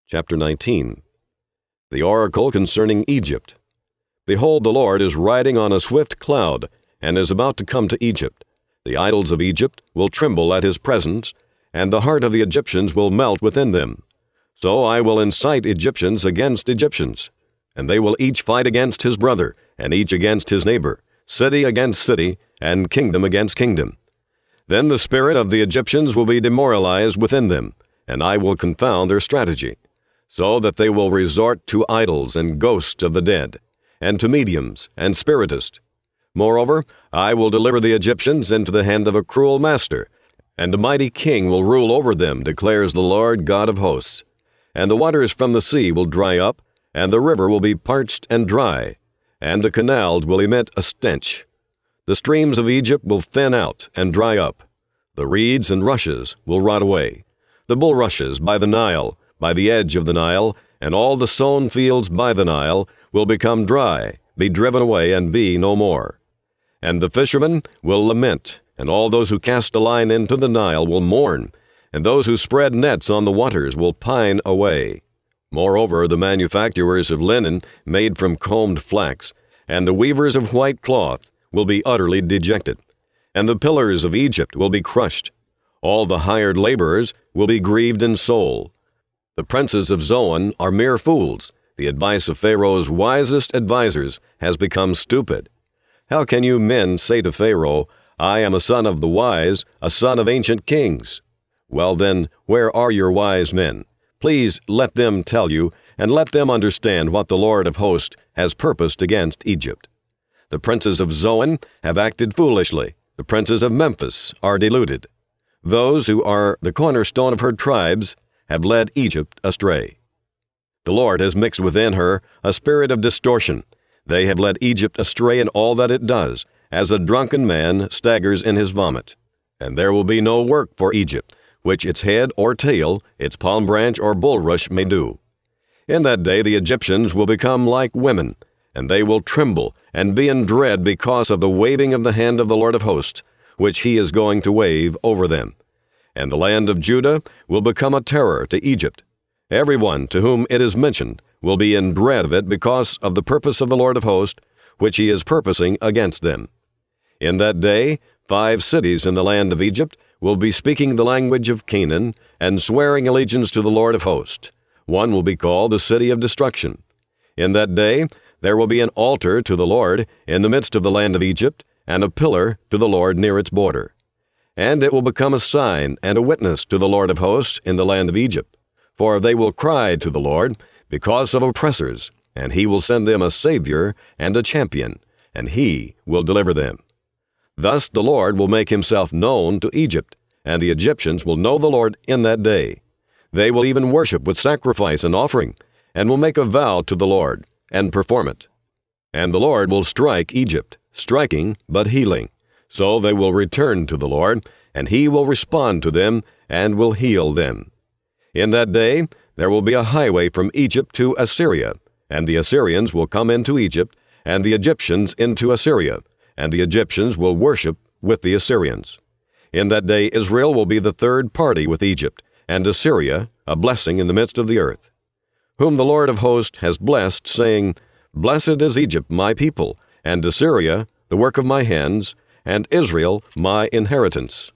Chapter 19. The oracle concerning Egypt. Behold, the Lord is riding on a swift cloud, and is about to come to Egypt. The idols of Egypt will tremble at his presence, and the heart of the Egyptians will melt within them. So I will incite Egyptians against Egyptians, and they will each fight against his brother, and each against his neighbor, city against city, and kingdom against kingdom. Then the spirit of the Egyptians will be demoralized within them, and I will confound their strategy, so that they will resort to idols and ghosts of the dead, and to mediums and spiritists. Moreover, I will deliver the Egyptians into the hand of a cruel master, and a mighty king will rule over them, declares the Lord God of hosts. And the waters from the sea will dry up, and the river will be parched and dry, and the canals will emit a stench. The streams of Egypt will thin out and dry up. The reeds and rushes will rot away. The bulrushes by the Nile, by the edge of the Nile, and all the sown fields by the Nile will become dry, be driven away, and be no more. And the fishermen will lament, and all those who cast a line into the Nile will mourn, and those who spread nets on the waters will pine away. Moreover, the manufacturers of linen made from combed flax, and the weavers of white cloth, will be utterly dejected, and the pillars of Egypt will be crushed. All the hired laborers will be grieved in soul. The princes of Zoan are mere fools. The advice of Pharaoh's wisest advisers has become stupid. How can you men say to Pharaoh, I am a son of the wise, a son of ancient kings? Well then, where are your wise men? Please let them tell you, and let them understand what the Lord of hosts has purposed against Egypt. The princes of Zoan have acted foolishly. The princes of Memphis are deluded. Those who are the cornerstone of her tribes have led Egypt astray. The Lord has mixed within her a spirit of distortion. They have led Egypt astray in all that it does, as a drunken man staggers in his vomit. And there will be no work for Egypt, which its head or tail, its palm branch or bulrush may do. In that day the Egyptians will become like women, and they will tremble and be in dread because of the waving of the hand of the Lord of hosts, which he is going to wave over them. And the land of Judah will become a terror to Egypt. Everyone to whom it is mentioned will be in dread of it because of the purpose of the Lord of hosts, which he is purposing against them. In that day 5 cities in the land of Egypt will be speaking the language of Canaan and swearing allegiance to the Lord of hosts. One will be called the city of destruction. In that day there will be an altar to the Lord in the midst of the land of Egypt, and a pillar to the Lord near its border. And it will become a sign and a witness to the Lord of hosts in the land of Egypt. For they will cry to the Lord because of oppressors, and he will send them a Savior and a champion, and he will deliver them. Thus the Lord will make himself known to Egypt, and the Egyptians will know the Lord in that day. They will even worship with sacrifice and offering, and will make a vow to the Lord, and perform it. And the Lord will strike Egypt, striking but healing. So they will return to the Lord, and he will respond to them, and will heal them. In that day there will be a highway from Egypt to Assyria, and the Assyrians will come into Egypt, and the Egyptians into Assyria, and the Egyptians will worship with the Assyrians. In that day Israel will be the third party with Egypt, and Assyria a blessing in the midst of the earth, whom the Lord of hosts has blessed, saying, Blessed is Egypt, my people, and Assyria, the work of my hands, and Israel, my inheritance.